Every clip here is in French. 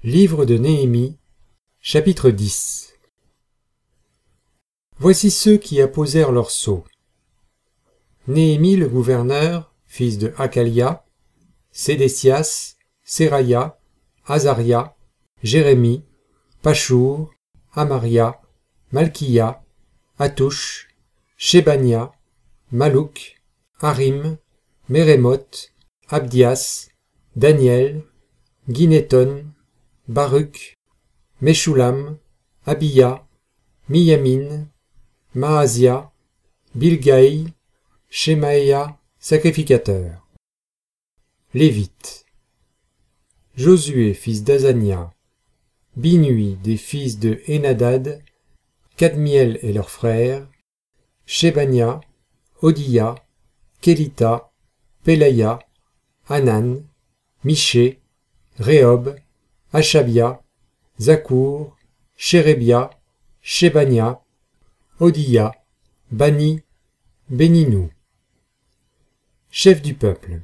Livre de Néhémie, chapitre 10. Voici ceux qui apposèrent leurs sceaux. Néhémie le gouverneur, fils de Hakalia, Sédécias, Séraya, Azaria, Jérémie, Pachour, Amaria, Malkia, Hatouch, Shébania, Malouk, Harim, Mérémoth, Abdias, Daniel, Guinéton, Baruch, Meshulam, Abiya, Miyamin, Maazia, Bilgaï, Shemaïa, sacrificateur. Lévites. Josué, fils d'Azania, Binui des fils de Henadad, Kadmiel et leurs frères, Shébania, Odia, Kélita, Pelaya, Hanan, Miché, Rehob, Achabia, Zakour, Shérébia, Shébania, Odia, Bani, Béninou. Chef du peuple.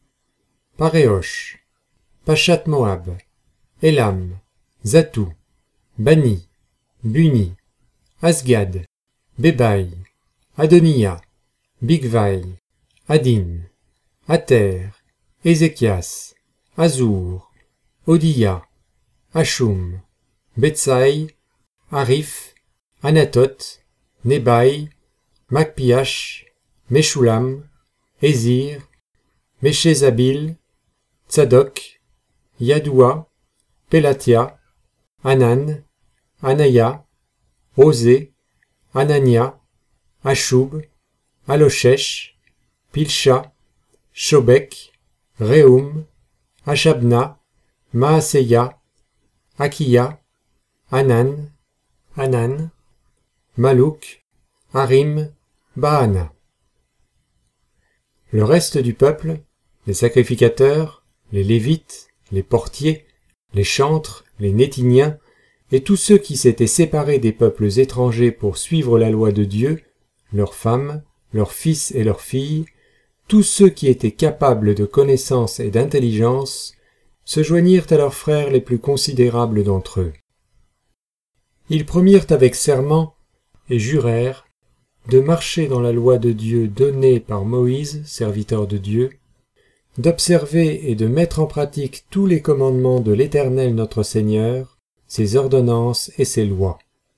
Paréosh, Pachat Moab, Elam, Zatou, Bani, Buni, Asgad, Bébaï, Adonia, Bigvaï, Adin, Ater, Ézéchias, Azour, Odia, Hachum, Betsaï, Arif, Anatot, Nebaï, Macpiash, Meshulam, Ézir, Méchézabil, Tsadok, Yadoua, Pélatia, Hanan, Anaya, Osé, Anania, Achoub, Aloshech, Pilcha, Shobek, Rehoum, Achabna, Maaseya, Akiya, Hanan, Hanan, Malouk, Harim, Baana. Le reste du peuple, les sacrificateurs, les Lévites, les portiers, les chantres, les Nétiniens, et tous ceux qui s'étaient séparés des peuples étrangers pour suivre la loi de Dieu, leurs femmes, leurs fils et leurs filles, tous ceux qui étaient capables de connaissance et d'intelligence, se joignirent à leurs frères les plus considérables d'entre eux. Ils promirent avec serment et jurèrent de marcher dans la loi de Dieu donnée par Moïse, serviteur de Dieu, d'observer et de mettre en pratique tous les commandements de l'Éternel notre Seigneur, ses ordonnances et ses lois.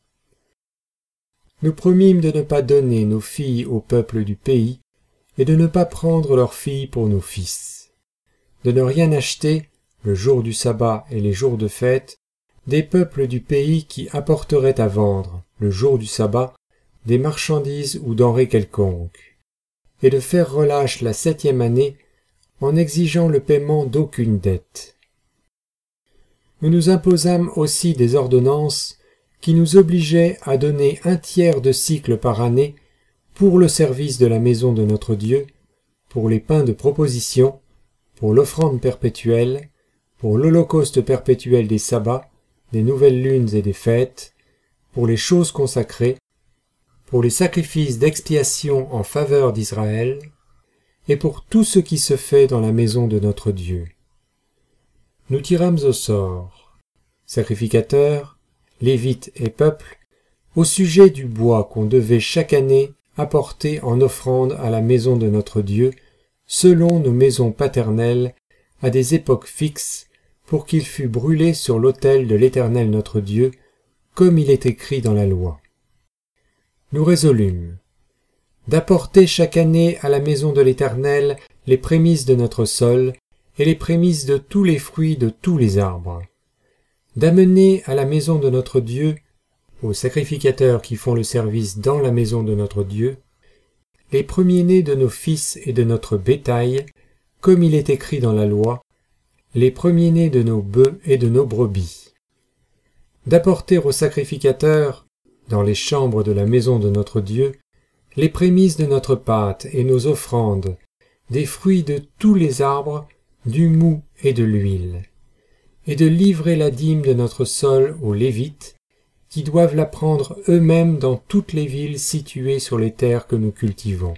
Nous promîmes de ne pas donner nos filles au peuple du pays et de ne pas prendre leurs filles pour nos fils, de ne rien acheter, le jour du sabbat et les jours de fête, des peuples du pays qui apporteraient à vendre, le jour du sabbat, des marchandises ou denrées quelconques, et de faire relâche la 7e année en exigeant le paiement d'aucune dette. Nous nous imposâmes aussi des ordonnances qui nous obligeaient à donner 1/3 de cycle par année pour le service de la maison de notre Dieu, pour les pains de proposition, pour l'offrande perpétuelle, pour l'holocauste perpétuel des sabbats, des nouvelles lunes et des fêtes, pour les choses consacrées, pour les sacrifices d'expiation en faveur d'Israël, et pour tout ce qui se fait dans la maison de notre Dieu. Nous tirâmes au sort, sacrificateurs, Lévites et peuple, au sujet du bois qu'on devait chaque année apporter en offrande à la maison de notre Dieu, selon nos maisons paternelles, à des époques fixes, pour qu'il fût brûlé sur l'autel de l'Éternel notre Dieu, comme il est écrit dans la loi. Nous résolûmes d'apporter chaque année à la maison de l'Éternel les prémices de notre sol et les prémices de tous les fruits de tous les arbres, d'amener à la maison de notre Dieu, aux sacrificateurs qui font le service dans la maison de notre Dieu, les premiers-nés de nos fils et de notre bétail, comme il est écrit dans la loi, les premiers-nés de nos bœufs et de nos brebis, d'apporter aux sacrificateurs, dans les chambres de la maison de notre Dieu, les prémices de notre pâte et nos offrandes, des fruits de tous les arbres, du moût et de l'huile, et de livrer la dîme de notre sol aux Lévites, qui doivent la prendre eux-mêmes dans toutes les villes situées sur les terres que nous cultivons.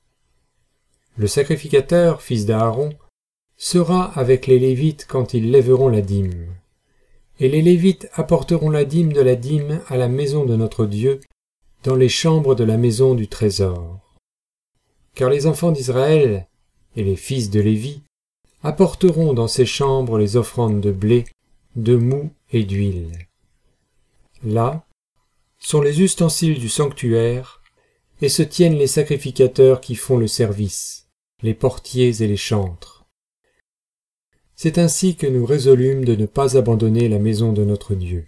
Le sacrificateur, fils d'Aaron, sera avec les Lévites quand ils lèveront la dîme. Et les Lévites apporteront la dîme de la dîme à la maison de notre Dieu, dans les chambres de la maison du trésor. Car les enfants d'Israël et les fils de Lévi apporteront dans ces chambres les offrandes de blé, de moût et d'huile. Là sont les ustensiles du sanctuaire, et se tiennent les sacrificateurs qui font le service, les portiers et les chantres. C'est ainsi que nous résolûmes de ne pas abandonner la maison de notre Dieu.